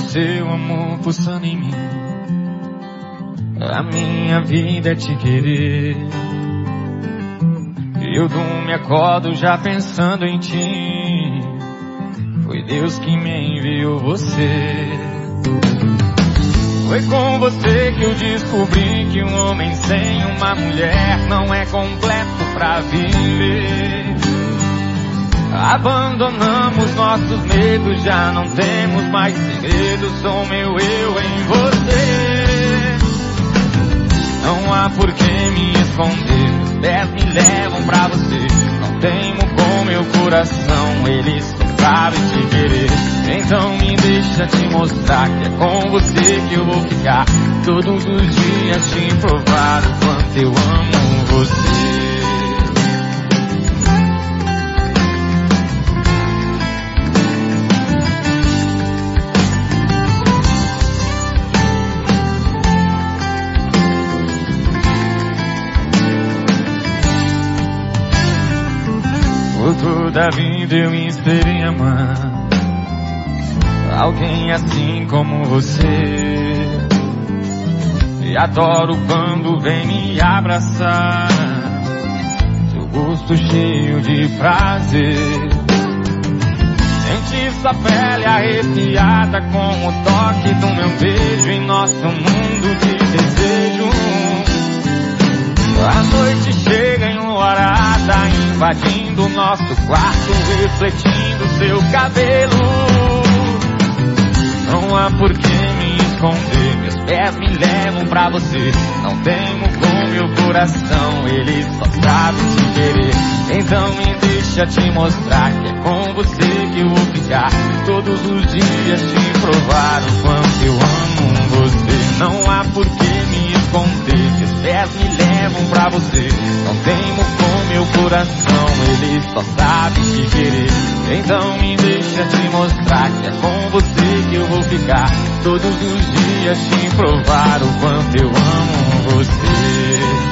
seu amor pulsando em mim. A minha vida é te querer. Eu durmo e acordo já pensando em ti. Foi Deus que me enviou você. Foi com você que eu descobri que um homem sem uma mulher não é completo pra viver. Abandonamos nossos medos, já não temos mais segredos. Sou meu eu em você. Não há por que me esconder, meus pés me levam pra você. Não teimo com meu coração, ele só sabe te querer. Então me deixa te mostrar que é com você que eu vou ficar. Todos os dias te provar o quanto eu amo você. Por toda a vida eu esperei amar alguém assim como você. E adoro quando vem me abraçar, seu rosto cheio de prazer. Sentir sua pele arrepiada com o toque do meu beijo em nosso mundo de desejo. A noite chega enluarada, invadindo nosso quarto, refletindo seu cabelo. Não há por que me esconder, meus pés me levam pra você. Não temo com meu coração, ele só sabe te querer. Então me deixa te mostrar que é com você que eu vou ficar. Todos os dias te provar o quanto eu amo você. Não há por que me esconder, meus pés me levam pra você. Não teimo com meu coração, ele só sabe te querer. Então me deixa te mostrar que é com você que eu vou ficar. Todos os dias te provar o quanto eu amo você.